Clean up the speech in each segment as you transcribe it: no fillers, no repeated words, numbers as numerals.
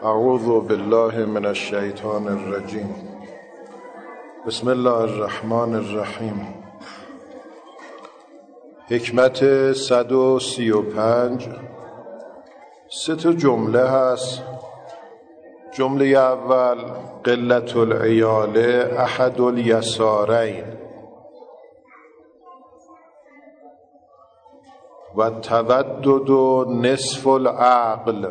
اعوذ بالله من الشیطان الرجیم. بسم الله الرحمن الرحیم. حکمت 135 سه تا جمله هست. جمله اول قلت العیال احد الیسارین و تودد نصف العقل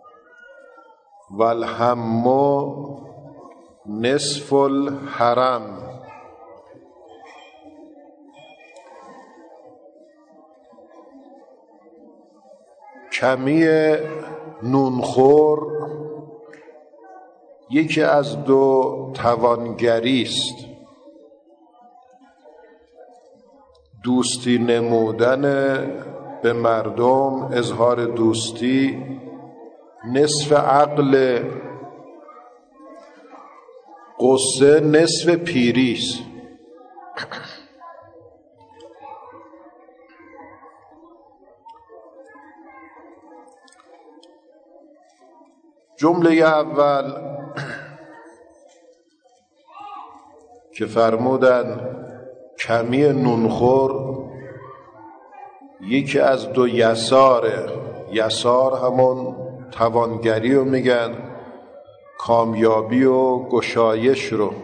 و الهم نصف الحرم. کمی نونخور یکی از دو توانگری است. دوستی نمودن به مردم، اظهار دوستی نصف عقل، غصه نصف پیری است. جمله اول که فرمودن کمی نونخور یکی از دو یساره. یسار همون توانگری رو میگن، کامیابی و گشایش رو.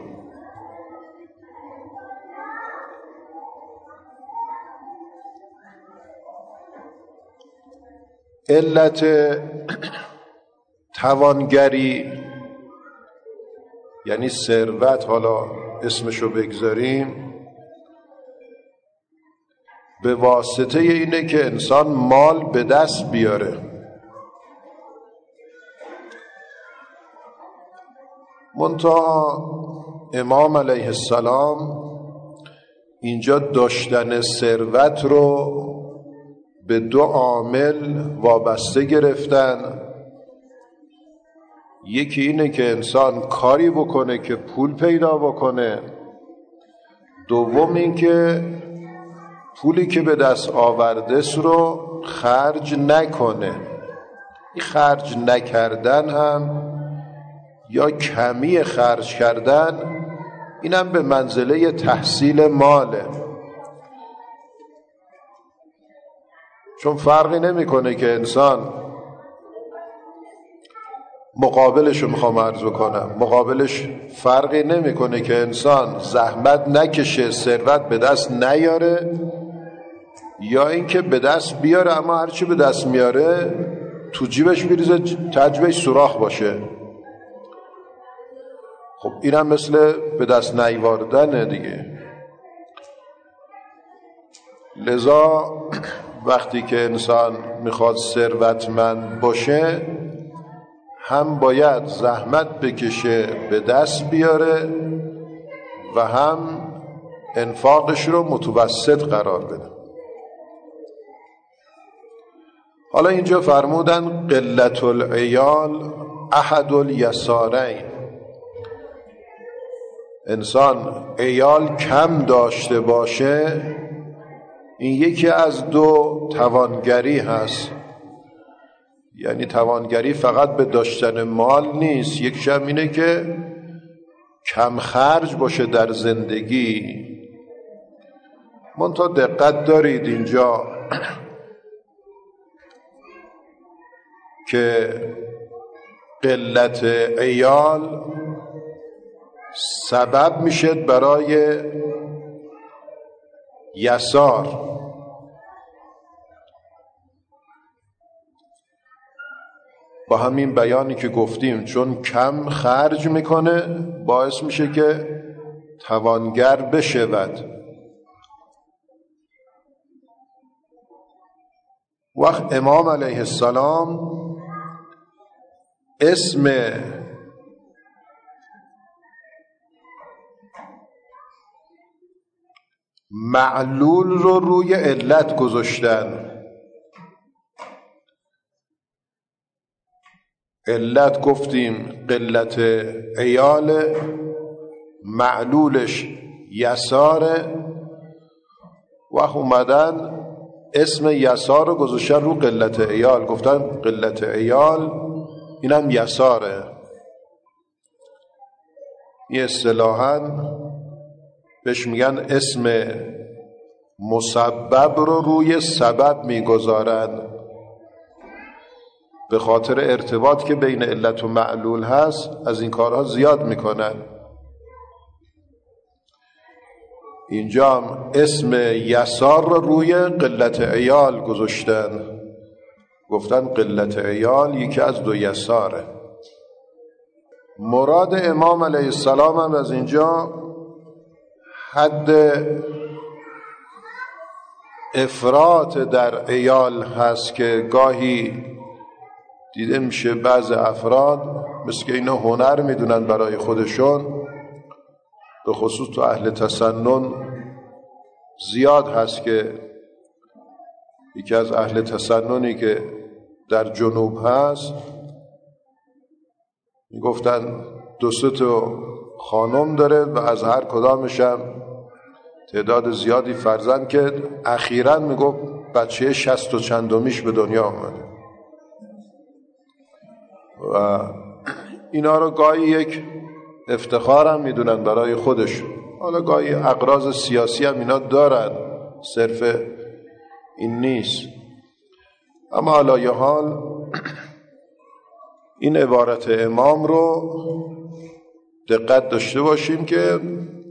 علت توانگری یعنی ثروت، حالا اسمشو بگذاریم، به واسطه اینه که انسان مال به دست بیاره. منتها امام علیه السلام اینجا داشتن ثروت رو به دو عامل وابسته گرفتن. یکی اینه که انسان کاری بکنه که پول پیدا بکنه. دوم این که پولی که به دست آورده رو خرج نکنه. این خرج نکردن هم یا کمی خرج کردن، اینم به منزله تحصیل ماله. چون فرقی نمیکنه که انسان مقابلش رو میخوام عرض کنم، مقابلش فرقی نمیکنه که انسان زحمت نکشه، ثروت به دست نیاره، یا اینکه به دست بیاره اما هرچی به دست میاره تو جیبش میریزه، تجبهش سوراخ باشه. خب اینم مثل به دست نیاوردنه دیگه. لذا وقتی که انسان میخواد ثروتمند باشه، هم باید زحمت بکشه به دست بیاره و هم انفاقش رو متوسط قرار بده. حالا اینجا فرمودن قلت العیال احد الیسارین. انسان عیال کم داشته باشه، این یکی از دو توانگری هست. یعنی توانگری فقط به داشتن مال نیست، یکیش هم اینه که کم خرج باشه در زندگی. منتها دقت دارید اینجا که قلت عیال سبب میشه برای یسار. با همین بیانی که گفتیم، چون کم خرج میکنه باعث میشه که توانگر بشود. وقت امام علیه السلام اسم معلول رو روی علت گذاشتن. علت گفتیم قلت عیال، معلولش یساره، و اومدن اسم یسار رو گذاشتن رو قلت عیال. گفتن قلت عیال اینم یساره. این اصطلاحاً بهش میگن اسم مسبب رو روی سبب میگذارن، به خاطر ارتباط که بین علت و معلول هست از این کارها زیاد میکنن. اینجا هم اسم یسار رو روی قلت عیال گذاشتن، گفتن قلت عیال یکی از دو یساره. مراد امام علیه السلام هم از اینجا حد افراط در عیال هست که گاهی دیده میشه بعض افراد مثل که اینا هنر میدونن برای خودشون، به خصوص تو اهل تسنن زیاد هست که یکی از اهل تسننی که در جنوب هست میگفتن 2-3 تا خانم داره و از هر کدامش هم تعداد زیادی فرزند که اخیراً میگفت بچه 60 و چندمیش به دنیا آمده و اینا رو گاهی یک افتخار هم میدونن برای خودشون. حالا گاهی اغراض سیاسی هم اینا دارن، صرف این نیست. اما حالا یه حال این عبارت امام رو دقت داشته باشیم که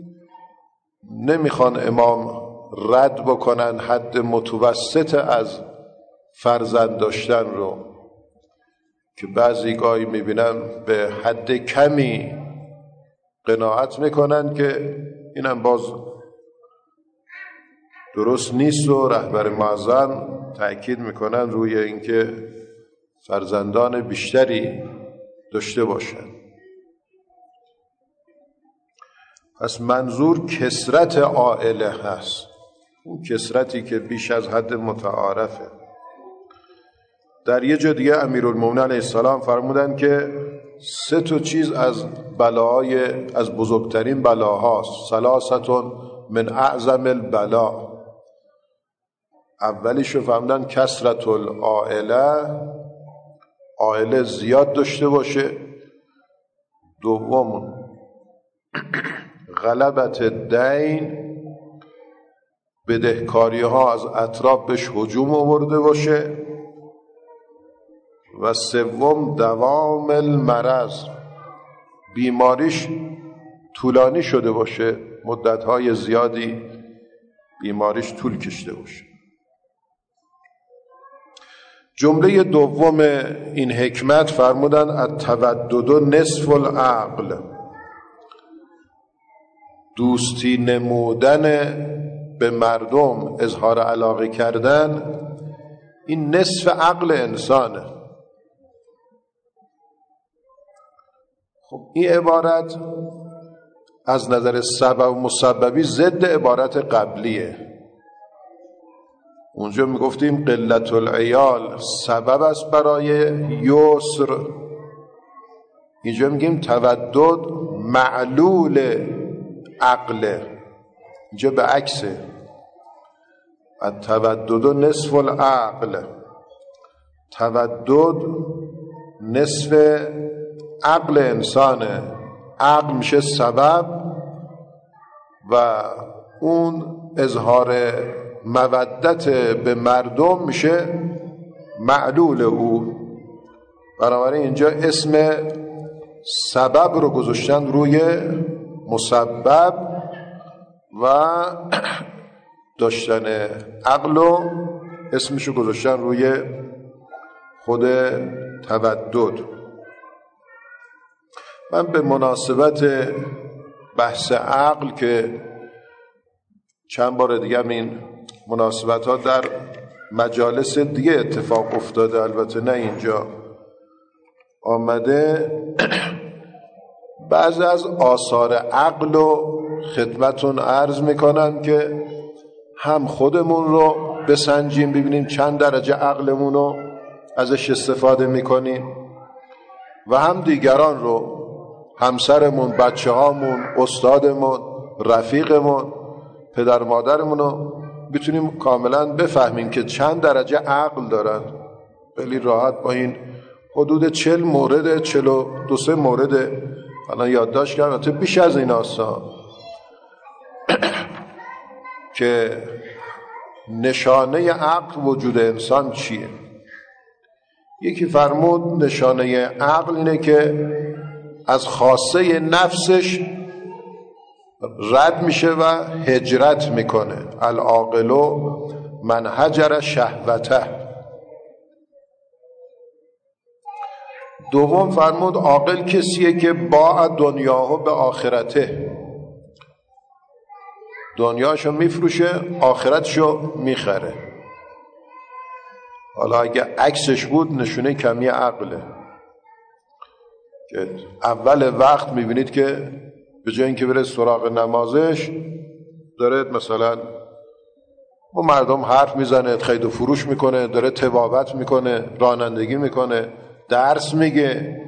نمیخوان امام رد بکنن حد متوسط از فرزند داشتن رو، که بعضی گاهی میبینن به حد کمی قناعت میکنن که اینم باز درست نیست و رهبر معظم تأکید میکنن روی اینکه فرزندان بیشتری داشته باشن. پس منظور کثرت عائله هست، اون کثرتی که بیش از حد متعارفه. در یه جا دیگه امیرالمومنین علیه السلام فرمودن که 3 چیز از بلاهای از بزرگترین بلاهاست، 3 من اعظم البلا. اولیشو فرمودن کثرت العائله، عائله زیاد داشته باشه. دوم غلبت الدین، بدهکاری ها از اطراف بهش هجوم آورده باشه. و سوم دوام المرض، بیماریش طولانی شده باشه، مدتهای زیادی بیماریش طول کشیده باشه. جمله دوم این حکمت فرمودن التودد نصف العقل، دوستی نمودن به مردم، اظهار علاقه کردن، این نصف عقل انسانه. خب این عبارت از نظر سبب و مسببی ضد عبارت قبلیه. اونجا میگفتیم قلت العیال سبب است برای یسر، اینجا میگیم تودد معلول عقله، اینجا به عکسه. التودد نصف العقل، تودد نصف عقل انسانه. عقل میشه سبب و اون اظهار مودت به مردم میشه معلول او. بنابراین اینجا اسم سبب رو گذاشتن روی مسبب و داشتن عقل و اسمشو گذاشتن روی خود تودد. من به مناسبت بحث عقل که چند بار دیگه این مناسبت ها در مجالس دیگه اتفاق افتاده، البته نه اینجا آمده، بعضی از آثار عقل رو خدمتون عرض میکنم که هم خودمون رو بسنجیم ببینیم چند درجه عقلمون رو ازش استفاده میکنیم و هم دیگران رو، همسرمون، بچه هامون، استادمون، رفیقمون، پدر مادرمون رو بتونیم کاملا بفهمیم که چند درجه عقل دارن. خیلی راحت با این حدود 40 مورد 42 مورد الان یادداشت کردم، البته بیش از این هستن که نشانه عقل وجود انسان چیه. یکی فرمود نشانه عقل اینه که از خاصه نفسش رد میشه و هجرت میکنه. العاقل من هجر شهوته. دوم فرمود عاقل کسیه که باع دنیاهو به آخرته، دنیاشو میفروشه آخرتشو میخره. حالا اگه عکسش بود نشونه کمی عقله که اول وقت میبینید که به جای اینکه بره سراغ نمازش داره مثلا با مردم حرف میزنه، خرید و فروش میکنه، داره طبابت میکنه، رانندگی میکنه، درس میگه.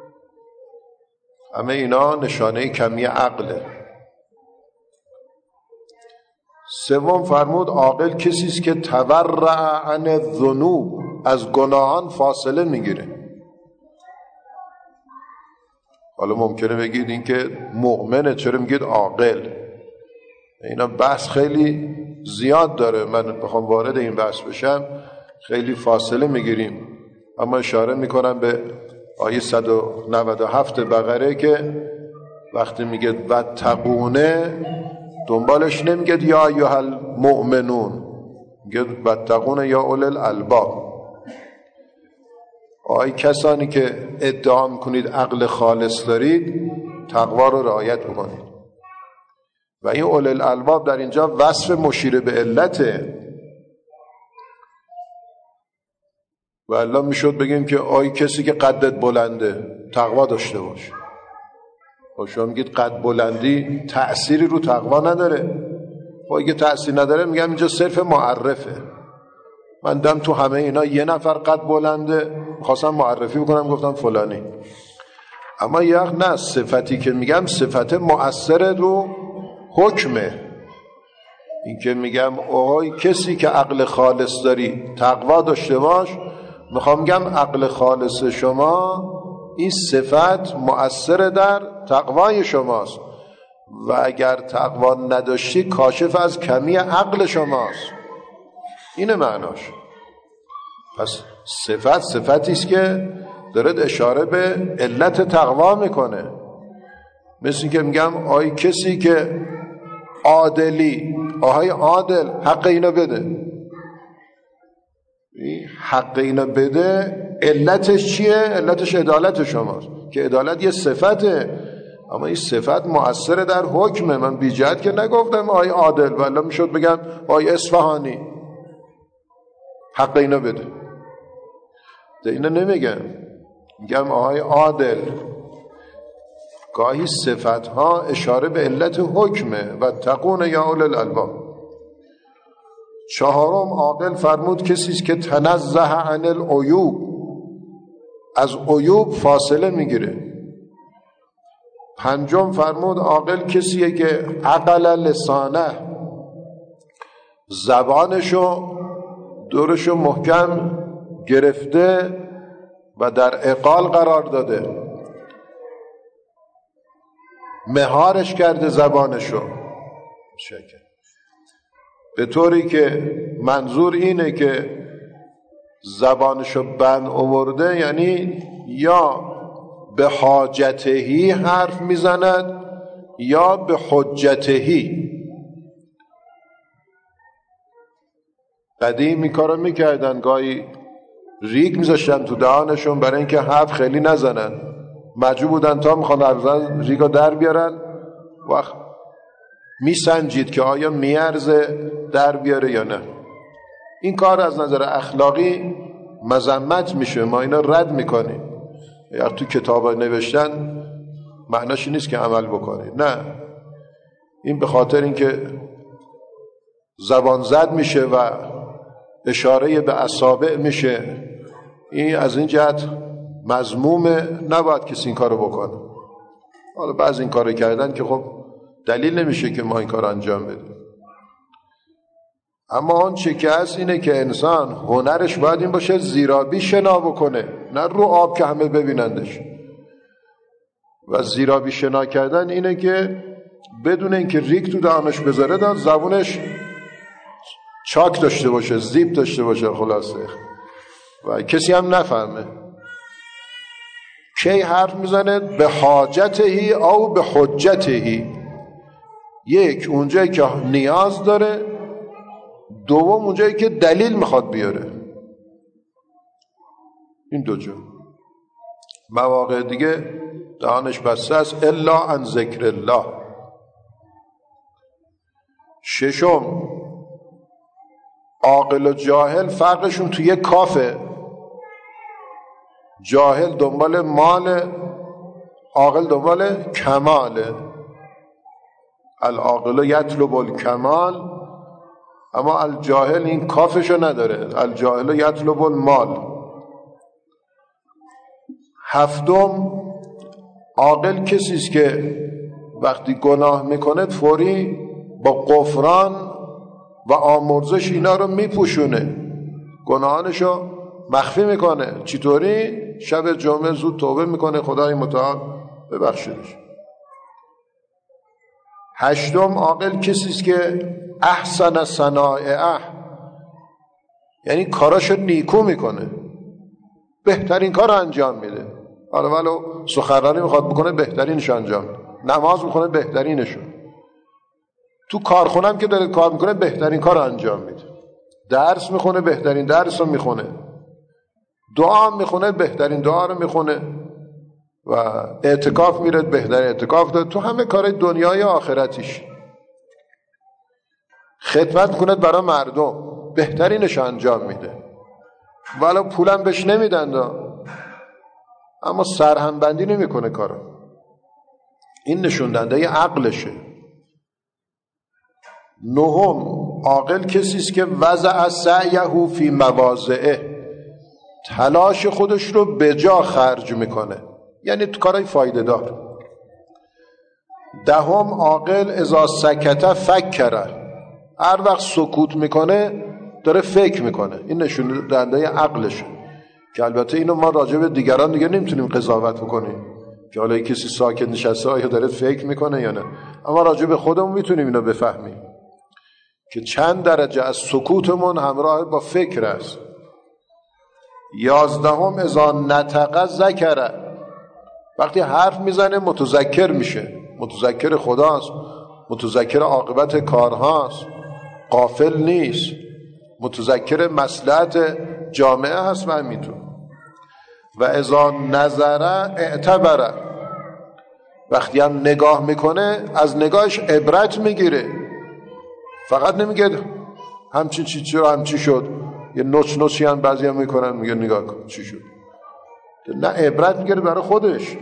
همه اینا نشانه کمی عقله. سوم فرمود عاقل کسی است که تورع عن الذنوب، از گناهان فاصله میگیره. حالا ممکنه بگید این که مؤمنه، چرا میگید عاقل؟ اینا بحث خیلی زیاد داره، من بخوام وارد این بحث بشم خیلی فاصله میگیریم، اما اشاره میکنم به آیه 197 بقره که وقتی میگه واتقونه دنبالش نمیگه یا ایها المؤمنون، میگه واتقون یا اولي الالباب. آی کسانی که ادعا میکنید عقل خالص دارید تقوا رو رعایت بکنید. و این اولي الالباب در اینجا وصف مشیر به علته. و الله میشد بگیم که آی کسی که قدت بلنده تقوا داشته باش. و شما میگید قد بلندی تأثیری رو تقوا نداره. و اگه تأثیر نداره میگم اینجا صرف معرفه. من دم تو همه اینا یه نفر قد بلنده خواستم معرفی بکنم گفتم فلانی. اما یک نه، صفتی که میگم صفت مؤثر رو حکمه. این که میگم آی کسی که عقل خالص داری تقوا داشته باش، میخوام میگم عقل خالص شما این صفت مؤثر در تقوای شماست و اگر تقوا نداشتی کاشف از کمی عقل شماست. اینه معناش. پس صفتی است که دارد اشاره به علت تقوا میکنه. مثل که میگم آی کسی که عادلی، آهای عادل حق اینو بده، حق اینو بده. علتش چیه؟ علتش عدالت شماست که عدالت یه صفته، اما این صفت مؤثر در حکمه. من بی جهت که نگفتم آی عادل، ولی میشد بگم آی اصفهانی حق اینو بده. ده اینو نمیگم، میگم آی عادل. گاهی صفت ها اشاره به علت حکمه. و تقون یا اولي الالباب. چهارم عاقل فرمود کسی است که تنزه عن العیوب، از عیوب فاصله میگیره. پنجم فرمود عاقل کسیه که عقل لسانه، زبانشو دورشو محکم گرفته و در عقال قرار داده، مهارش کرده زبانشو، به طوری که منظور اینه که زبانشو بند آورده، یعنی یا به حاجتهی حرف میزند یا به حجتهی. قدیم این کارو میکردن، گاهی ریگ میذاشتن تو دهانشون برای اینکه حرف خیلی نزنن، مجبور بودن تا میخوان حرف ریگا در بیارن وقت میسنجید که آیا میارزه در بیاره یا نه. این کار از نظر اخلاقی مذمت میشه، ما اینا رد میکنیم. یا تو کتابا نوشتن معناش نیست که عمل بکنید، نه، این به خاطر اینکه زبان زد میشه و اشاره به اصابع میشه، این از این جهت مذمومه، نباید کسی این کارو بکنه. حالا بعضی این کارو کردن که خب دلیل نمیشه که ما این کار انجام بدیم. اما آن چه که هست اینه که انسان هنرش باید این باشه زیرابی شنا بکنه، نه رو آب که همه ببینندش. و زیرابی شنا کردن اینه که بدون اینکه ریگ تو دهانش بذاره زبونش چاک داشته باشه، زیب داشته باشه، خلاصه و کسی هم نفهمه. کی حرف میزنه؟ به حاجتهی او به حجتهی. یک اونجایی که نیاز داره، دوم اونجایی که دلیل میخواد بیاره. این دو جا. مواقع دیگه دهانش بسته است الا عن ذکر الله. ششم، عاقل و جاهل فرقشون توی یک کافه. جاهل دنبال مال، عاقل دنبال کماله. العاقل یطلب الکمال، اما الجاهل این کافشو نداره، الجاهل یطلب المال. هفتم، عاقل کسی است که وقتی گناه میکنه فوری با غفران و آمرزش اینا رو میپوشونه، گناهانشو مخفی میکنه. چطوری؟ شب جمعه زود توبه میکنه، خدای متعال ببخشیدش. هشتم، عاقل کسی است که احسن صنایعه، یعنی کاراشو نیکو میکنه، بهترین کار انجام میده. حالا ولو سخنرانی میخواد بکنه بهترینش انجام میده، نماز میخونه بهترینشو، تو کارخونه هم که داره کار میکنه بهترین کار انجام میده، درس میخونه بهترین درس رو میخونه، دعا میخونه بهترین دعا رو میخونه و اعتکاف میره بهترین اعتکاف داره، تو همه کار دنیای آخرتیش. خدمت میکنه برای مردم، بهترینش انجام میده، ولو پولم بهش نمیدن اما سرهمبندی نمیکنه کارو. این نشون دهنده عقلشه. نهم، عاقل کسی است که وضع سعیه فی مواضعه، تلاش خودش رو به جا خرج میکنه، یعنی تو کارهای فایده دار. دهم، عاقل اذا سکت فکره، هر وقت سکوت میکنه داره فکر میکنه. این نشون دهنده عقلشه که البته اینو ما راجع به دیگران دیگه نمیتونیم قضاوت بکنیم که حالا کسی ساکت نشسته آیا داره فکر میکنه یا نه، اما راجع به خودمون میتونیم اینو بفهمیم که چند درجه از سکوتمون همراه با فکر است. 11، اذا نطق ذکره، وقتی حرف میزنه متذکر میشه، متذکر خداست، متذکر عاقبت کارهاست، غافل نیست، متذکر مصلحت جامعه هست و همینطور. و اذا نظره اعتبره، وقتی هم نگاه میکنه از نگاهش عبرت میگیره، فقط نمیگه همچین چی شد، یه نوچی هم بعضی هم میکنن میگه نگاه کن چی شد، نه عبرت میگیره برای خودش.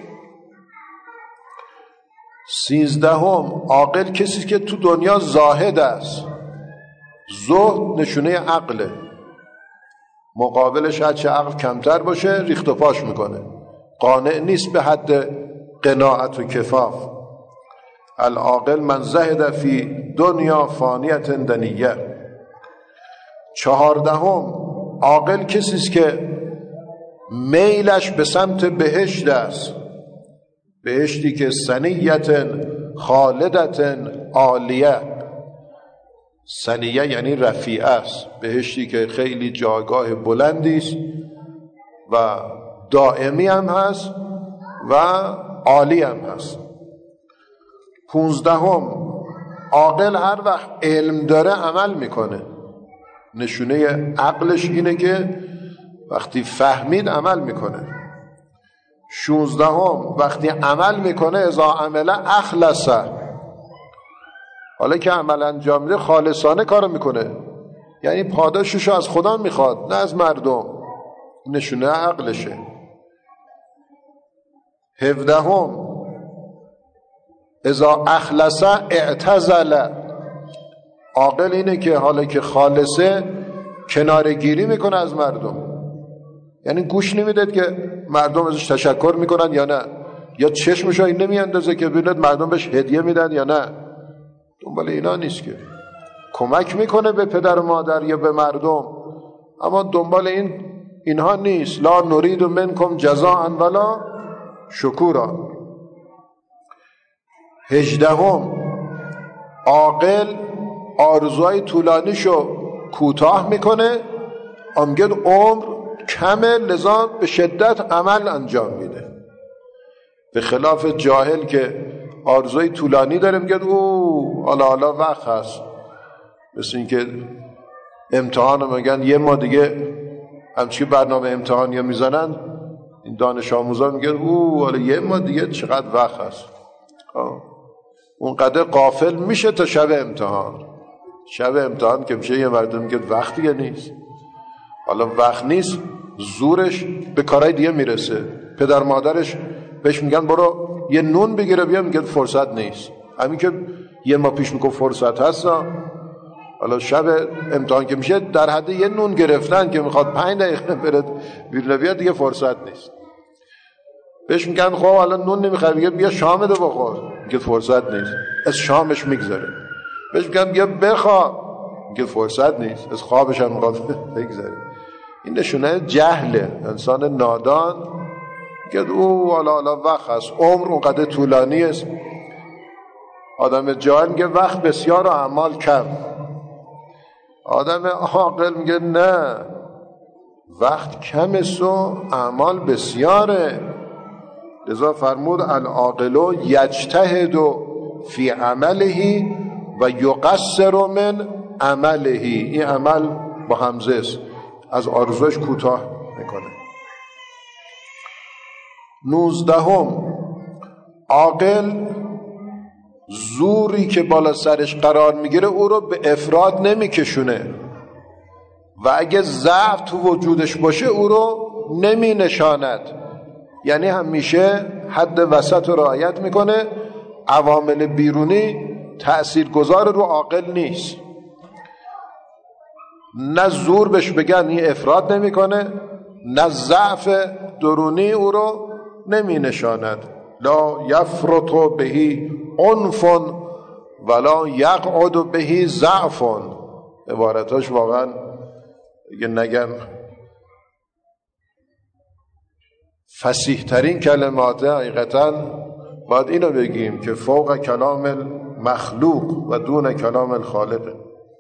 13، عاقل کسی که تو دنیا زاهد است. زهد نشونه عقله، مقابلش هرچه عقل کمتر باشه ریخت و پاش میکنه، قانع نیست به حد قناعت و کفاف. العاقل من زهد فی دنیا فانیت دنیه. 14، عاقل کسی است که میلش به سمت بهشت است، بهشتی که سنیت خالدت عالیه. سنیه یعنی رفیع است، بهشتی که خیلی جایگاه بلندی است و دائمی هم هست و عالی هم هست. 15، عاقل هر وقت علم داره عمل میکنه، نشونه عقلش اینه که وقتی فهمید عمل میکنه. 16، وقتی عمل میکنه اذا عمل اخلصه، حالا که عمل انجام میده خالصانه کارو میکنه، یعنی پاداششو از خدا میخواد نه از مردم، نشونه عقلشه. 17، اذا اخلصه اعتزل، عاقل اینه که حالا که خالصه کنارگیری میکنه از مردم، یعنی گوش نمیداد که مردم ازش تشکر میکنن یا نه، یا چشمشو این نمیاندازه که ببیند مردم بهش هدیه میدن یا نه، دنبال اینا نیست که. کمک میکنه به پدر و مادر یا به مردم، اما دنبال اینها نیست. لا نرید منکم جزاء ولا شکورا. 18 عاقل آرزوهای طولانیشو کوتاه میکنه، امگد عمر کمه، لذا به شدت عمل انجام میده، به خلاف جاهل که آرزوی طولانی داره میگه او حالا وقت هست. مثل این که امتحان میگن یه ما دیگه همچی برنامه امتحانی میزنن، این دانش آموزا میگن او حالا یه ما دیگه چقدر وقت هست. اونقدر غافل میشه تا شب امتحان. شب امتحان که میشه یه مرد میگه وقت دیگه نیست. حالا وقت نیست، زورش به کارهای دیگه میرسه. پدر مادرش بهش میگن برو یه نون بگیره بیا، میگه فرصت نیست. همین که یه ماه پیش میگه فرصت هست، حالا شب امتحان که میشه در حد یه نون گرفتن که میخواد 5 دقیقه بره بیرون بیاد، دیگه فرصت نیست. بهش میگن خب حالا نون نمیخواد، میگه بیا شامتو بخور، میگه فرصت نیست. از شامش میگذره. بهش میگن بیا بخواب، میگه فرصت نیست. از خوابش هم میخواد بگذره. این نشونه جهله. انسان نادان میگه او حالا وقت هست، عمر اونقدر طولانی است. آدم جاهل میگه وقت بسیار و اعمال کم. آدم عاقل میگه نه، وقت کم است و اعمال بسیاره. لذا فرمود العاقل یجتهد فی عمله و یقصر من عمله. این عمل با همزه است، از آرزوش کوتاه میکنه. 19 عاقل زوری که بالا سرش قرار میگیره او رو به افراد نمیکشونه و اگه ضعف تو وجودش باشه او رو نمی نشاند. یعنی همیشه حد وسط رو رعایت میکنه. عوامل بیرونی تأثیرگذار رو عاقل نیست. نه زور بهش بگن این افراد نمیکنه، نه ضعف درونی او رو نمی نشاند. لا یفرط بهی عنف ولا یقعد بهی ضعف. عبارتاش واقعا اگه نگم فصیح ترین کلمات، حقیقتا باید اینو بگیم که فوق کلام المخلوق و دون کلام الخالق.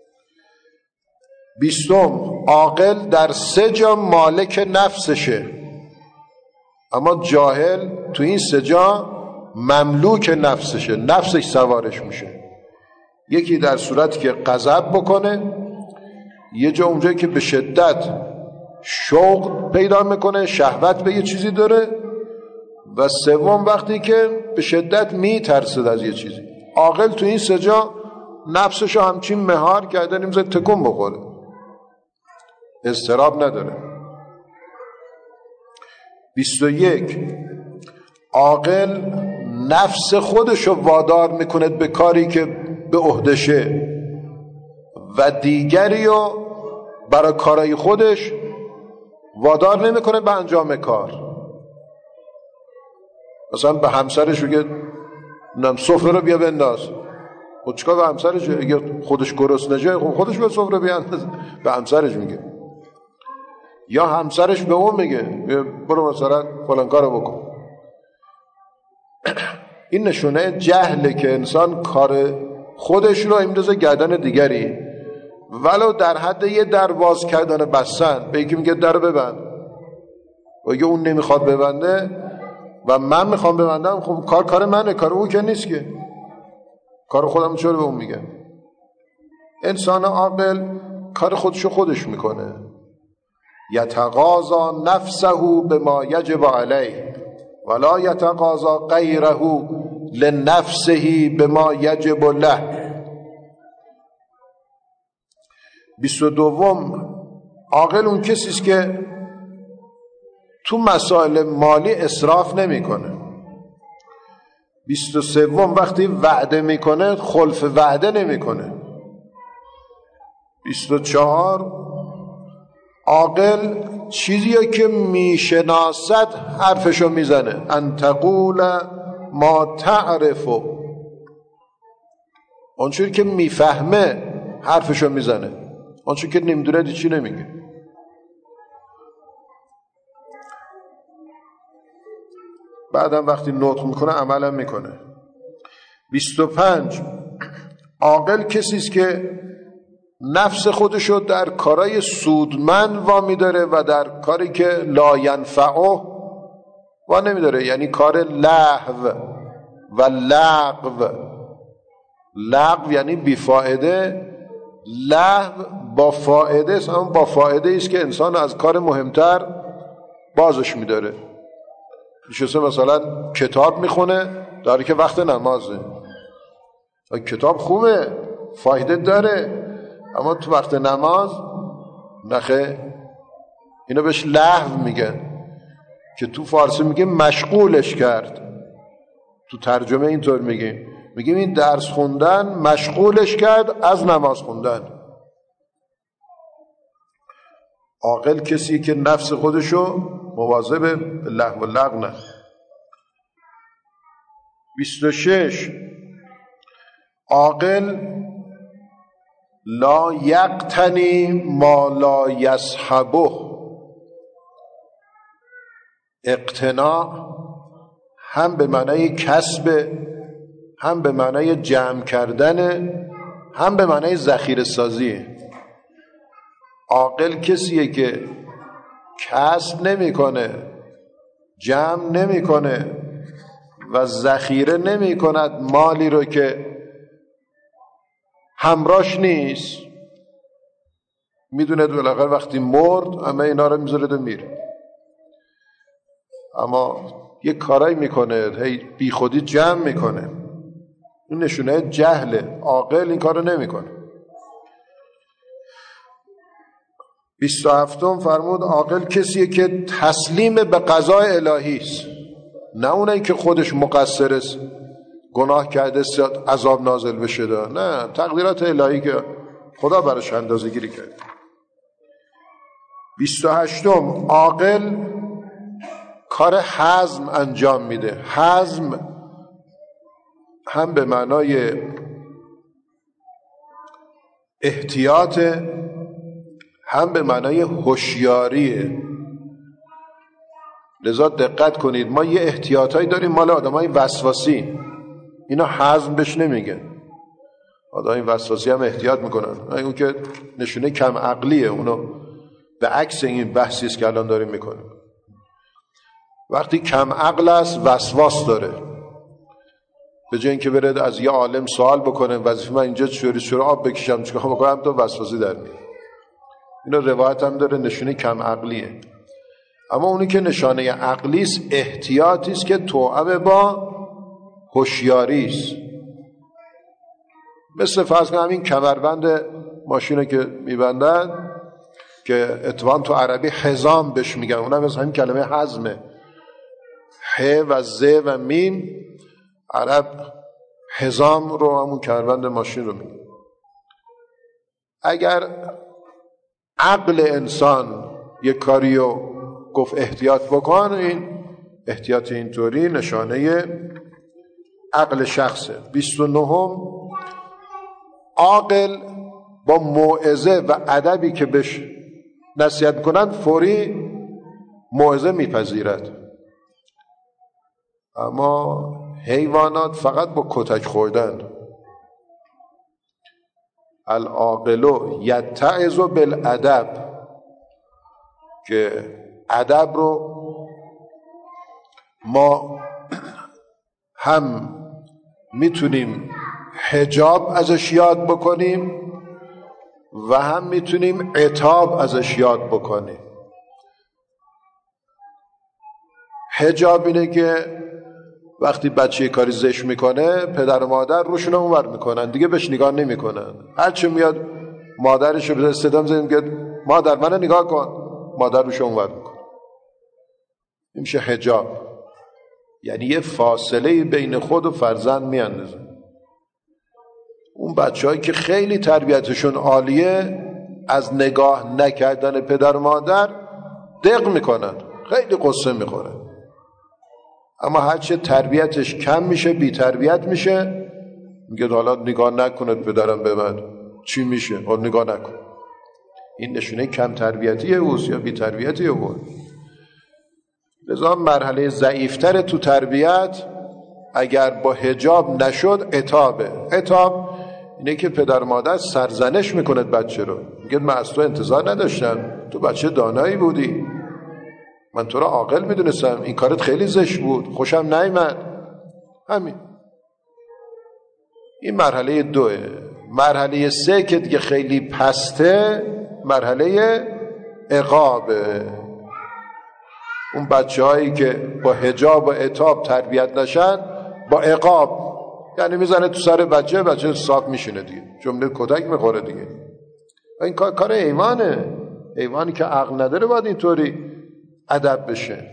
20 عاقل در 3 جا مالک نفسشه، اما جاهل تو این 3 جا مملوک نفسشه، نفسش سوارش میشه. یکی در صورتی که غضب بکنه، یه جا اونجایی که به شدت شوق پیدا میکنه، شهوت به یه چیزی داره، و 3 وقتی که به شدت میترسد از یه چیزی. عاقل تو این 3 جا نفسشو همچین مهار کرده، نمیذاره تکون بخوره، اضطراب نداره. 21 عاقل نفس خودشو وادار میکنه به کاری که به عهدشه و دیگری رو برای کارای خودش وادار نمیکنه به انجام کار. مثلا به همسرش میگه سفره رو بیا بنداز، خود چیکار به همسرش؟ اگه خودش گرسنه خودش به سفره بیاندازه، به همسرش میگه. یا همسرش به اون میگه برو مثلا فلان کارو بکن. این نشونه جهله که انسان کار خودش رو میندازه گردن دیگری، ولو در حد یه در باز کردن بستن. به یکی میگه در ببند، و اگه اون نمیخواد ببنده و من میخوام ببندم، خب کار منه، کار او که نیست که، کار خودم چرا به اون میگم؟ انسان عاقل کار خودشو خودش میکنه. یتقاضا نفسه بما یجب علیه ولا یتقاضا غیره لنفسه بما یجب له. 22 عاقل اون کسی است که تو مسائل مالی اسراف نمیکنه. 23 وقتی وعده میکنه خلف وعده نمیکنه. 24 عاقل چیزی که میشناسد حرفشو میزنه. ان تقول ما تعرف، اونجوری که میفهمه حرفشو میزنه، آنچه که نمیدونه چی نمیگه. بعدم وقتی نطق میکنه عملم میکنه. 25 عاقل کسی است که نفس خودشو در کارهای سودمند وامی داره و در کاری که لا ینفعه وا نمیداره، یعنی کار لهو و لغو. لغو یعنی بیفائده، لهو با فائده است، اما با فائده است که انسان از کار مهمتر بازش میداره. نشسته مثلا کتاب میخونه داره که وقت نمازه، کتاب خوبه فایده داره، اما تو وقت نماز نخه. اینو بهش لهو میگن که تو فارسی میگه مشغولش کرد، تو ترجمه اینطور میگیم این درس خوندن مشغولش کرد از نماز خوندن. عاقل کسی که نفس خودشو مواظب لهو و لغو نه. 26 عاقل لا یقتنی ما لا یصحبه. اقتناع هم به معنای کسب، هم به معنای جمع کردن، هم به معنای ذخیره سازی. عاقل کسیه که کسب نمیکنه، جمع نمیکنه و ذخیره نمیکند مالی رو که همراش نیست. میدونه بالاخره وقتی مرد همه اینا رو میذاره و میره، اما یه کارایی میکنه هی بی خودی جمع میکنه. این نشونه جهله. عاقل این کارو نمیکنه. 27 فرمود عاقل کسیه که تسلیم به قضای الهی است، نه اونایی که خودش مقصر است، گناه کرده است عذاب نازل بشه، نه، تقدیرات الهی که خدا براش اندازه‌گیری کرده. 28 عاقل کار حزم انجام میده. حزم هم به معنای احتیاط، هم به معنای هوشیاریه. لذا دقت کنید، ما یه احتیاطایی داریم مال آدمای وسواسی، اینا حزم بهش نمیگن. آدمای وسواسی هم احتیاط میکنن، اون که نشونه کم عقلیه، اونو به عکس این بحثی است که الان داریم میکنیم. وقتی کم عقل است وسواس داره، به جای اینکه بره از یه عالم سوال بکنه وظیفه من اینجا چوری آب بکشم چیکار بکنم، تو وسواسی در میاد. اینا روایت هم داره، نشونه کم عقلیه. اما اونی که نشانه عقلی است احتیاطی است که توأم با هوشیاری است. مثل فرض کنم این کمربند ماشینو که میبندن که اتفاقا تو عربی حزام بهش میگن، اونم از همین کلمه حزمه، ح و ز و میم. عرب حزام رو همون کمربند ماشین رو میگن. اگر عقل انسان یک کاریو گفت احتیاط بکن، این احتیاط اینطوری نشانه عقل شخصه. 29 عاقل با موعظه و ادبی که بهش نصیحت میکنن فوری موعظه میپذیرد. اما حیوانات فقط با کتک خوردن. العاقل یتعظ بالادب، که ادب رو ما هم میتونیم حجاب ازش یاد بکنیم و هم میتونیم عتاب ازش یاد بکنیم. حجاب اینه که وقتی بچه کاری زشت میکنه پدر و مادر روشون اونور میکنن، دیگه بهش نگاه نمیکنن. هرچی میاد مادرش رو بزن صدا میزنه میگه مادر منو نگاه کن، مادر روش اونور میکنه. این میشه حجاب، یعنی یه فاصله بین خود و فرزند میاندازه. اون بچه‌هایی که خیلی تربیتشون عالیه از نگاه نکردن پدر و مادر دق میکنن، خیلی قصه میخورن. اما هرچه تربیتش کم میشه، بی تربیت میشه، میگه حالا نگاه نکند پدرم به من، چی میشه؟ نگاه نکن. این نشونه کم تربیتی اوست یا بی تربیتی اوست. لذا مرحله ضعیفتر تو تربیت اگر با حجاب نشد عتابه. عتاب اینه که پدر مادر سرزنش میکند بچه رو، میگه من از تو انتظار نداشتم، تو بچه دانایی بودی، من تو رو عاقل میدونستم، این کارت خیلی زشت بود، خوشم نیامد. همین. این مرحله 2. مرحله 3 که دیگه خیلی پسته، مرحله عقابه. اون بچه هایی که با حجاب و عتاب تربیت نشن، با عقاب، یعنی میزنه تو سر بچه صاف میشینه دیگه، جمله کتک میخوره دیگه. این کار حیوانه. حیوانی که عقل نداره باید اینطوری ادب بشه.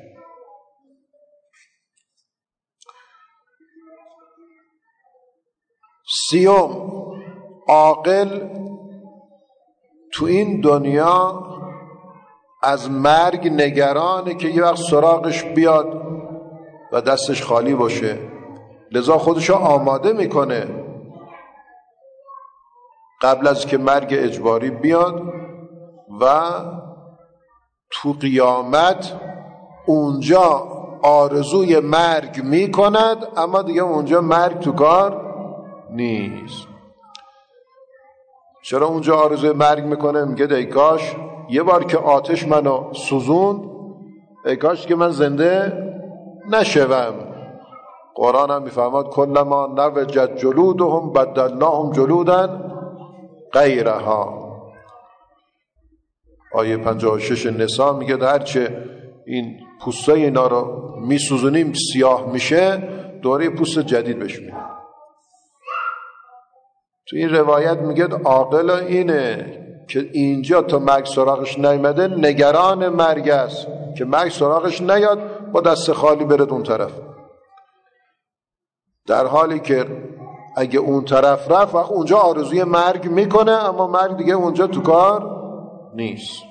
سیوم، عاقل تو این دنیا از مرگ نگرانه که یه وقت سراغش بیاد و دستش خالی باشه، لذا خودشو آماده میکنه قبل از که مرگ اجباری بیاد و تو قیامت اونجا آرزوی مرگ میکند، اما دیگه اونجا مرگ تو کار نیست. چرا اونجا آرزوی مرگ میکنه؟ میگه ای کاش یه بار که آتش منو سوزوند، ای کاش که من زنده نشوم. قرآن هم میفرماد کلما نضجت جلودهم بدلناهم جلودا غیرها. آیه 56 نساء میگه هرچه این پوستای اینا رو میسوزونیم سیاه میشه، دوره پوست جدید بهش میده. تو این روایت میگه عاقل اینه که اینجا تا مرگ سراغش نیامده نگران مرگ است که مرگ سراغش نیاد با دست خالی برد اون طرف، در حالی که اگه اون طرف رفت وقت اونجا آرزوی مرگ میکنه، اما مرگ دیگه اونجا تو کار نیست.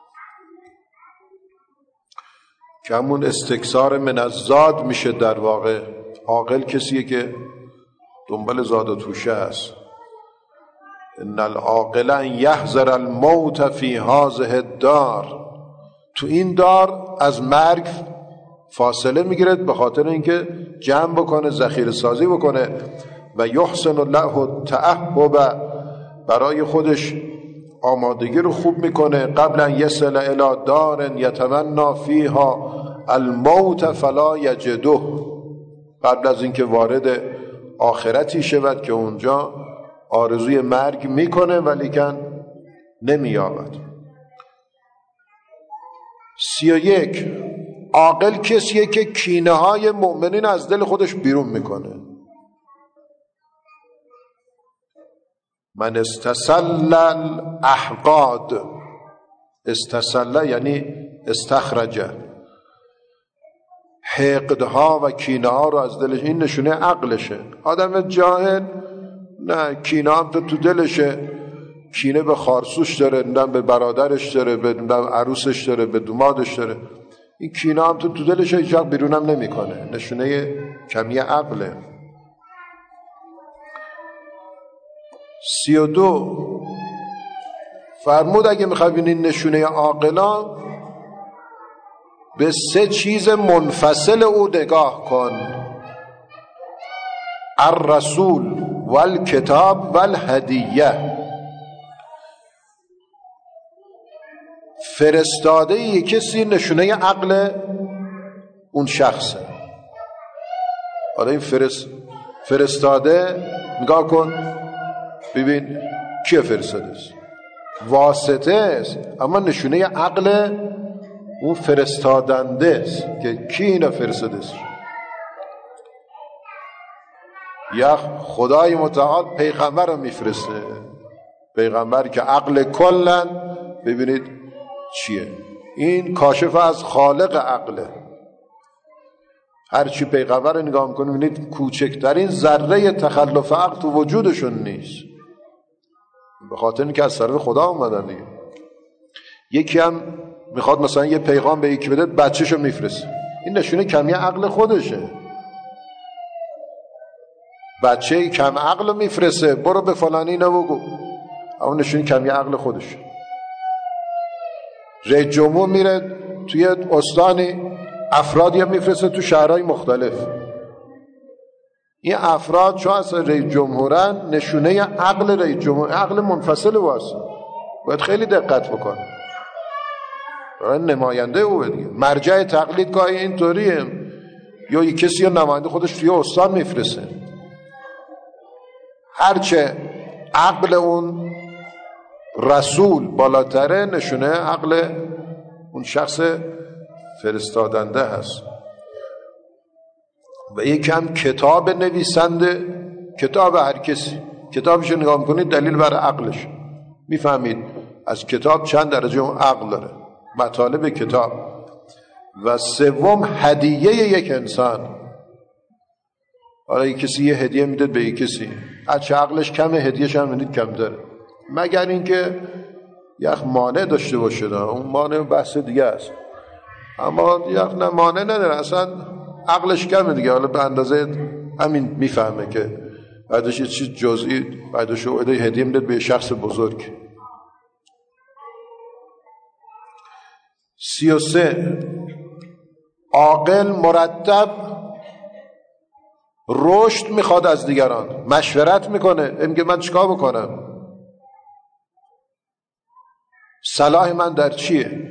که همون استکثار من از زاد میشه. در واقع عاقل کسیه که دنبال زاد و توشه است. ان العاقل ان یحذر الموت فی هذه الدار. تو این دار از مرگ فاصله میگیرد به خاطر اینکه جمع بکنه، ذخیره سازی بکنه و یحسن له تعهب، برای خودش آمادگی رو خوب میکنه. قبل ان یصل الی دار یتمنی فیها الموت فلا یجده، قبل از اینکه وارد آخرتی شود که اونجا آرزوی مرگ میکنه ولیکن نمییابد. 31 عاقل کسیه که کینه های مؤمنین از دل خودش بیرون میکنه. من استسل الاحقاد، استسل یعنی استخرج، حقدها و کینه ها رو از دلش، این نشونه عقلشه. آدم جاهل نه، کینه هم تو دلشه، کینه به خارسوش داره، نه به برادرش داره، به عروسش داره، به دومادش داره، این کینه هم تو دلشه، هیچ وقت بیرونم نمیکنه، نشونه کمی عقله. 32 فرمود اگه میخوای ببینید نشونه عاقلا، به 3 چیز منفصل او نگاه کن: الرسول والکتاب والهدیه. فرستاده یه کسی نشونه عقل اون شخصه. حالا این فرستاده نگاه کن ببین کیه فرستاده است، واسطه است، اما نشونه عقل اون فرستادنده است که کی اینو فرستاده است. یا خدای متعال پیغمبر رو میفرسته، پیغمبر که عقل کلن. ببینید چیه این؟ کاشف از خالق عقله. هرچی پیغمبر رو نگاه میکنید ببینید کوچکترین ذره تخلف عقل تو وجودشون نیست، به خاطر اینکه از طرف خدا اومدن دیگه. یکی هم میخواد مثلا یه پیغام به یکی بده، بچه‌شو میفرسته، این نشونه کمی عقل خودشه. بچه کم عقل میفرسته، برو به فلانی اینو بگو، اما نشونه کمی عقل خودش. رئیس جمهور میره توی استانی، افرادی هم میفرسته تو شهرهای مختلف. این افراد چون اصلا رئیس جمهورن، نشونه عقل رئیس جمهور، عقل منفصل واسه، باید خیلی دقت بکنه. نماینده او دیگه. مرجع تقلید گاهی اینطوریه، یا یک کسی یا نماینده خودش توی استان میفرسته، هرچه عقل اون رسول بالاتره نشونه عقل اون شخص فرستادنده هست. و یکم کتاب نویسنده، کتاب هر کسی، کتابش نگاه میکنید دلیل بر عقلش، میفهمید از کتاب چند درجه اون عقل داره، مطالب کتاب. و سوم هدیه یک انسان. حالا یک کسی یه هدیه میداد به یک کسی، هرچه عقلش کمه هدیهش هم میدید کم داره، مگر اینکه یک مانع داشته باشه، اون مانع بحث دیگه است. اما یک مانع نداره، اصلا عقلش کمه دیگه، حالا به اندازه همین میفهمه که بعدش یه چیز جزئی بعدش هدیه میداد به شخص بزرگ. 33 عاقل مرتب رشد میخواد از دیگران، مشورت میکنه، میگه من چیکار بکنم، صلاح من در چیه.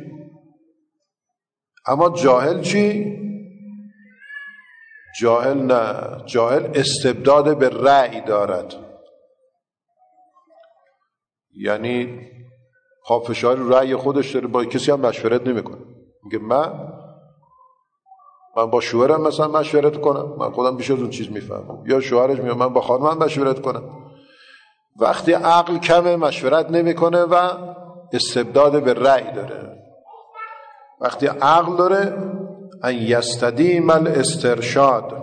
اما جاهل چی؟ جاهل نه، جاهل استبداد به رأی دارد، یعنی پافشاری رأی خودش داره، با کسی هم مشورت نمیکنه، میگه من با شوهرم مثلا مشورت کنم، من خودم بیش از اون چیز میفهمم، یا شوهرش میگه من با خانمم مشورت کنم. وقتی عقل کمه مشورت نمیکنه و استبداد به رأی داره. وقتی عقل داره ان یستدیم الاسترشاد.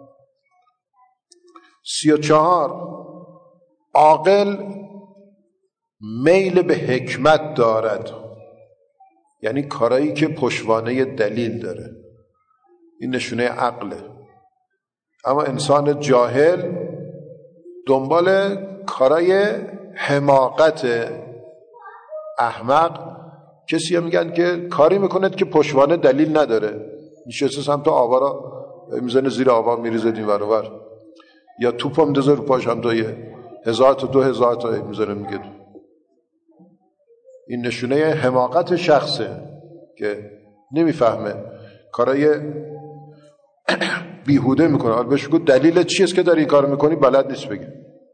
34 عاقل میل به حکمت دارد، یعنی کارایی که پشتوانه دلیل داره، این نشونه عقله. اما انسان جاهل دنبال کارای حماقت، احمق. کسی هم میگن که کاری میکند که پشتوانه دلیل نداره، میشسته سمت آبا را میزنه زیر آبا میریزه این ور اون ور، یا توپ هم میذاره رو پاش هم دایه 1000 تا 2000 تا میذاره میگه. این نشونه حماقت شخصه که نمیفهمه، کارای بیهوده میکنه. حالا بهش بگو دلیل چیه که داری این کارو میکنی، بلد نیست بگه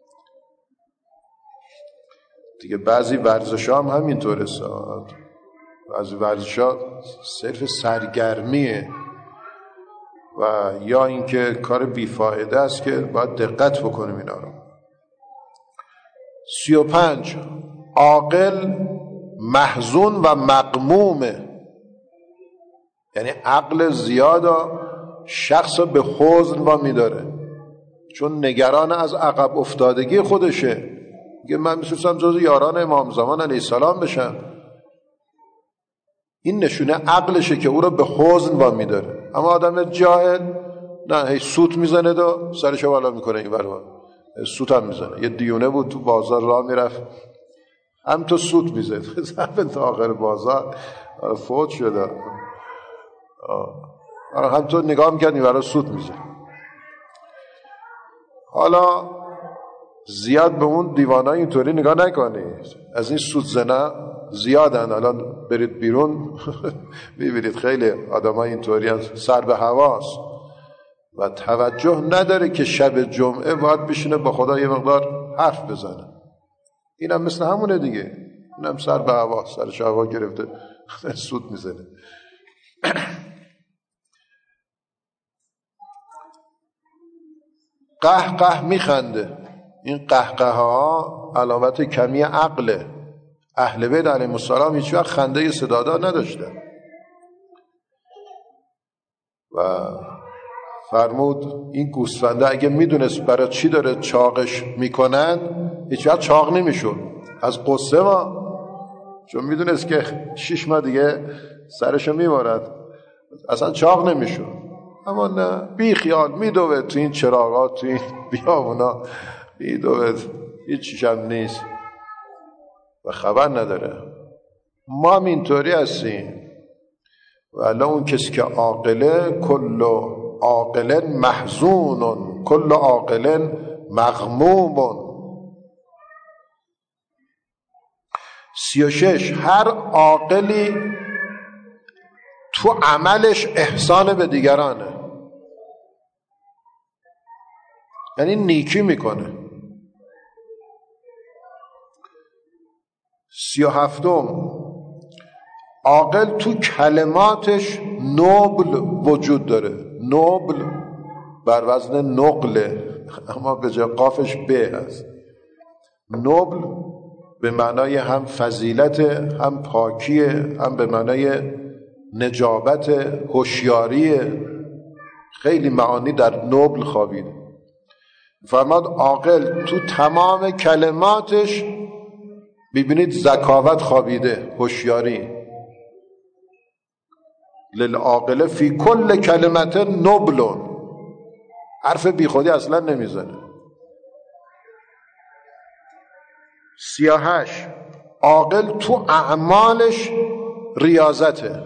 دیگه. بعضی ورزش‌ها هم همینطوره، بعضی ورزش‌ها صرف سرگرمیه و یا اینکه کار بیفایده است که باید دقت بکنیم اینا رو. 35 عاقل محزون و مغمومه، یعنی عقل زیادا شخص به حزن وامی داره، چون نگران از عقب افتادگی خودشه. میگه من می‌خواستم جز یاران امام زمان علیه السلام بشم. این نشونه عقلشه که او رو به حزن وامی داره. اما آدم جاهل نه، هی سوت میزنه و سرشو بالا میکنه، این برای سوت هم میزنه. یه دیونه بود تو بازار راه میرفت، هم تو سوت میزد زمین تا آخر بازار، فوت شده. هم تو نگاه میکرد این برای سوت میزد. حالا زیاد به اون دیوانای اینطوری نگاه نکنید، از این سوت زنه زیادن. الان برید بیرون ببینید خیلی آدمای اینطوری هستن، سر به هواست و توجه نداره که شب جمعه باید بشینه با خدا یه مقدار حرف بزنه. اینم مثل همونه دیگه، اینم سر به هواست، سرش هوا گرفته سوت میزنه. قهقه میخنده. این قهقه ها علامت کمی عقله. اهل بیت علیهم السلام هیچ وقت خنده صدادار نداشتن و فرمود این گوسفنده اگه میدونست برای چی داره چاقش میکنن هیچ وقت چاق نمیشد از قصه، ما چون میدونست که 6 ماه دیگه سرشو میبارد، اصلا چاق نمیشد. اما نه، بی خیال میدوه تو این چراغات، تو این بیابونا میدوه، هیچ چیز هم نیست. و خبر نداره. ما هم اینطوری هستیم. و الان اون کسی که عاقله، کل عاقل محزون، کل عاقل مغموم. 36 هر عاقلی تو عملش احسان به دیگرانه، یعنی نیکی میکنه. 37 عاقل تو کلماتش نوبل وجود داره. نوبل بر وزن نقله، اما به جای قافش ب هست. نوبل به معنای هم فضیلت، هم پاکیه، هم به معنای نجابت، هوشیاریه. خیلی معانی در نوبل خوابیده. فرماد عاقل تو تمام کلماتش ببینید ذکاوت خوابیده، هوشیاری. للعاقل فی کل کلمت نبلون، حرف بی خودی اصلا نمیزنه. 38 عاقل تو اعمالش ریاضته.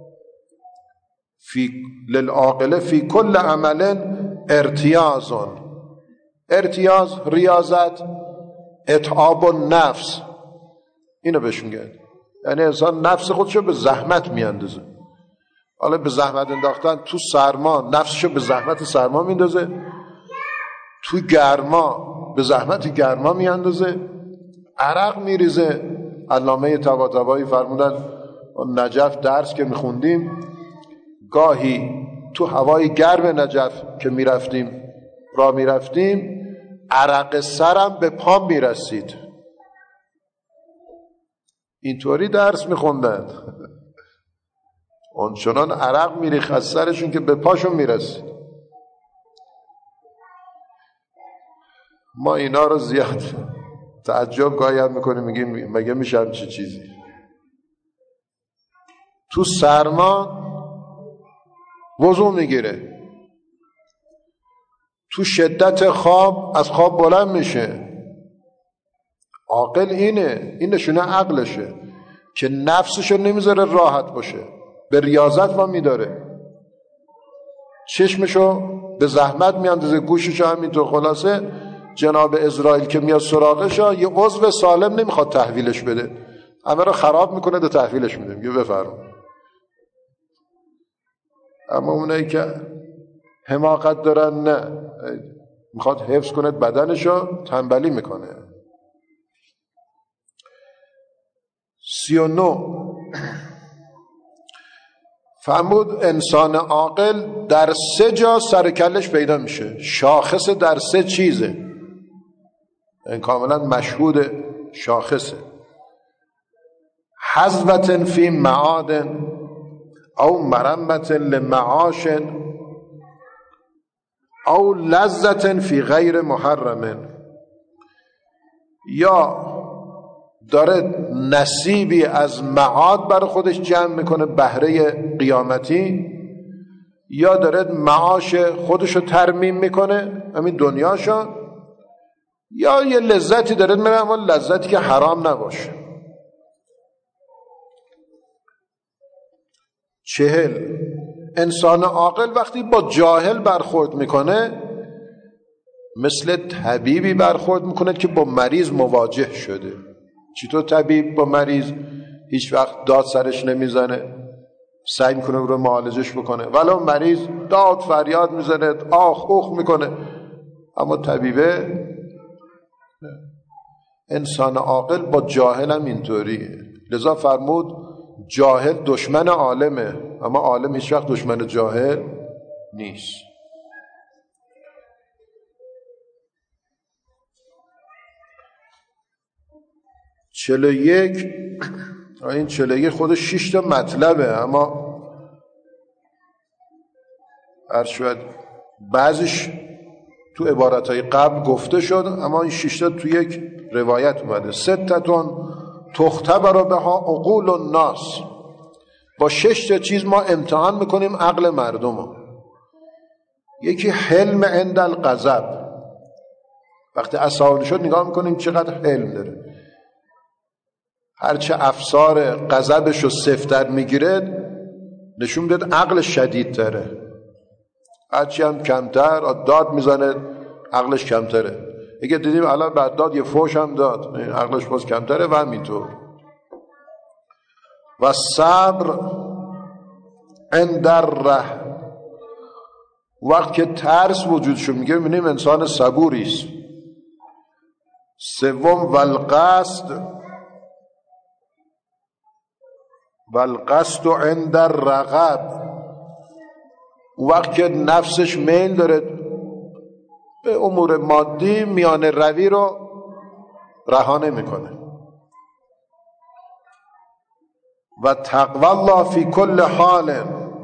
للعاقل فی کل عمل ارتیاضون. ارتیاض ریاضت، اتعاب النفس، اینو بهش میگن. یعنی انسان نفس خودشو به زحمت میاندازه. حالا به زحمت انداختن تو سرما، نفسشو به زحمت سرما میاندازه، تو گرما به زحمت گرما میاندازه، عرق میریزه. علامه طباطبایی فرمودن نجف درس که میخوندیم، گاهی تو هوای گرم نجف که میرفتیم، را میرفتیم، عرق سرم به پام میرسید. اینطوری درس میخوندن، اونچنان عرق میریخت از سرشون که به پاشون میرسید. ما اینا رو زیاد تعجب گاهی هم میکنیم، میگیم مگه میشه همچین چیزی. تو سرما وضو میگیره، تو شدت خواب از خواب بلند میشه. عاقل اینه، این نشونه عقلشه که نفسشو نمیذاره راحت باشه، به ریاضت ما میداره. چشمشو به زحمت میاندازه، گوششو همینطور. خلاصه جناب اسرائیل که میاد سراغشا، یه عضو سالم نمیخواد تحویلش بده، همه رو خراب میکنه، ده تحویلش میده، میگه بفرما. اما اونایی که حماقت دارن نه، میخواد حفظ کنه بدنشو، تنبلی میکنه. 39 فرمود انسان عاقل در 3 جا سرکلش پیدا میشه. شاخص در 3 چیزه، این کاملا مشهود شاخصه. حظوة فی معادن او مرمت لمعاش او لذة فی غیر محرم. یا داره نصیبی از معاد برای خودش جمع میکنه، بهره قیامتی، یا داره معاش خودشو ترمیم میکنه، همین دنیاشو، یا یه لذتی داره میره، اما لذتی که حرام نباشه. 40 انسان عاقل وقتی با جاهل برخورد میکنه، مثل طبیبی برخورد میکنه که با مریض مواجه شده. چطور طبیب با مریض هیچ وقت داد سرش نمیزنه، سعی میکنه رو معالجش بکنه، ولو مریض داد فریاد میزنه، آخ اوخ میکنه، اما طبیبه. انسان عاقل با جاهل هم اینطوریه. لذا فرمود جاهل دشمن عالمه، اما عالم هیچ وقت دشمن جاهل نیست. 41 این 41 خودش 6 تا مطلبه، اما عرض شد بعضیش تو عبارتهای قبل گفته شد، اما این 6 تا تو یک روایت اومده. 6 تختبر بها عقول الناس. با 6 تا چیز ما امتحان میکنیم عقل مردم. یکی حلم عند الغضب، وقتی عصبانی شد نگاه میکنیم چقدر حلم داره. هرچه افسار غضبش رو سفتر میگیره نشون میده عقلش شدیدتره. هرچی هم کمتر داد میزنه عقلش کمتره. اگه دیدیم الان بعد داد یه فوش هم داد، عقلش باز کمتره و همینطور. و صبر عند الره، وقت که ترس وجودشو میگه میبینیم انسان صبوریست. سوم والقصد عند الرغب، وقت که نفسش میل داره به امور مادی میان روی رو رها نمیکنه. و تقوی الله فی کل حال،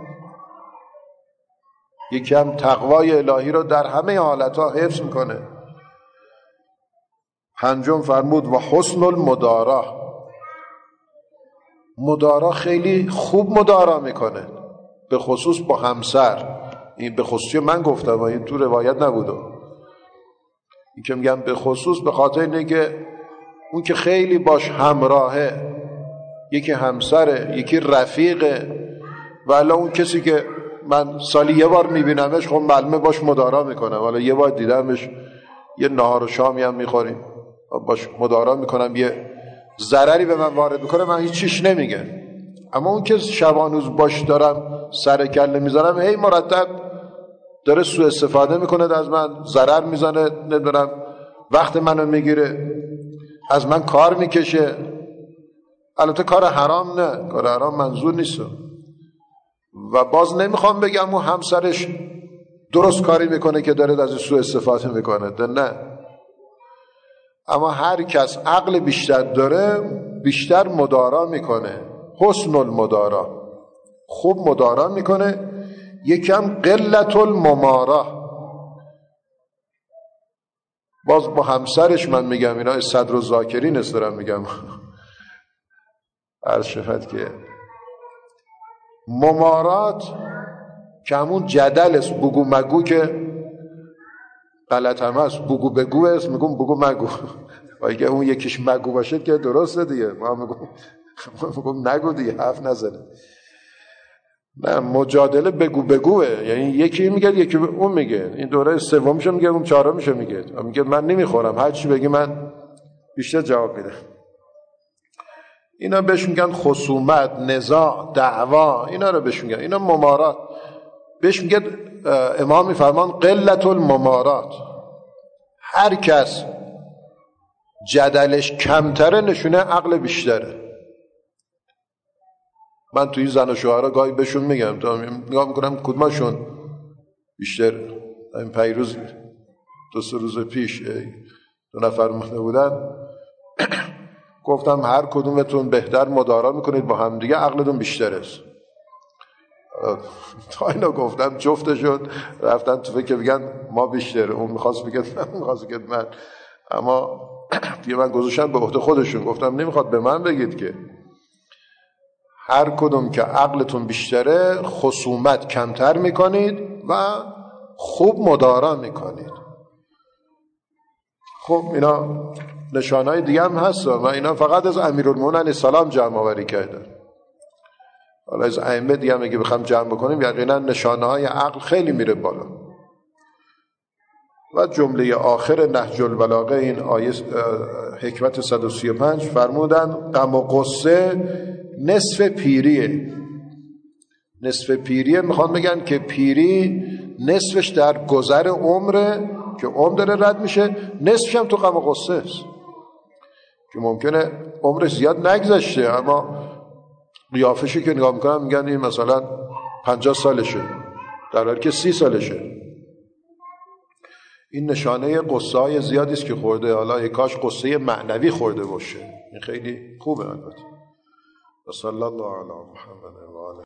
یکی هم تقوای الهی رو در همه حالتها حفظ میکنه. پنجم فرمود و حسن المدارا، مدارا خیلی خوب مدارا میکنه، به خصوص با همسر. این به خصوصی من گفتم و این تو روایت نبوده. این که میگم به خصوص به خاطر اینه که اون که خیلی باش همراهه، یکی همسره، یکی رفیقه، ولی اون کسی که من سالی یه بار میبینمش خب معلومه باش مدارا میکنم، ولی یه بار دیدمش یه نهار و شامی هم میخوریم باش مدارا میکنم، یه ضرری به من وارد میکنه من هیچ چیش نمیگه. اما اون که شبانوز باش دارم سر کله میذارم، هی مرتب داره سوء استفاده میکنه از من، ضرر میزنه، نمیدونم وقت منو میگیره، از من کار میکشه. البته کار حرام نه، کار حرام منظور نیست و باز نمیخوام بگم اون همسرش درست کاری میکنه که داره از سوء استفاده میکنه، نه. اما هر کس عقل بیشتر داره بیشتر مدارا میکنه، حسن المدارا، خوب مدارا میکنه. یکم قلت الممارا، باز با همسرش من میگم اینا صدر و ذاکرین است دارم میگم عرض شفت که ممارات که همون جدل است، بگو مگو که غلط هم هست، بگو بگو است، میگم بگو مگو و اگه اون یکیش مگو باشه که درسته دیگه، ما میگم نگو دیگه، حرف نزنه. نه، مجادله بگو بگوه، یعنی یکی میگه یکی اون میگه، این دوره سومش میگه اون چهارمش میگه، میگه من نمیخورم هر چی بگی من بیشتر جواب میده. اینا بهش میگن خصومت، نزاع، دعوا، اینا رو بهش میگن، اینا ممارات. بهش میگه امام میفرمان قلت الممارات، هر کس جدلش کمتره نشونه عقل بیشتره. من توی زن و شوهرها گاهی بهشون میگم، نگاه میکنم کدومشون بیشتر. این پیروز 2-3 روز پیش 2 نفر مونده بودن، گفتم هر کدومتون بهتر مدارا میکنید با هم دیگه عقلتون بیشتر است. تا اینا گفتم جفتشون رفتن تو فکر بگن ما بیشتر، اون میخواست بگه من، میخواست بگه من، اما دیگه من گذاشتم به عهده خودشون، گفتم نمیخواد به من بگید که هر کدوم که عقلتون بیشتره خصومت کمتر میکنید و خوب مدارا میکنید. خب اینا نشانهای دیگه هم هست و اینا فقط از امیرالمومنین علیه السلام جمع آوری کردن. حالا از ائمه دیگه هم اگه بخوام جمع بکنیم یقینا نشانهای عقل خیلی میره بالا. و جمله آخر نهج البلاغه این آیه حکمت 135 فرمودن غم و غصه نصف پیریه. نصف پیریه میخوان بگن که پیری نصفش در گذر عمره که عمر داره رد میشه، نصفش هم تو غم و غصه است که ممکنه عمرش زیاد نگذشته اما قیافشو که نگاه میکنن میگن این مثلا 50 سالشه در حالی که 30 سالشه. این نشانه قصه های زیادی است که خورده، حالا کاش قصه معنوی خورده باشه، این خیلی خوبه. البته صلی الله علی محمد و آله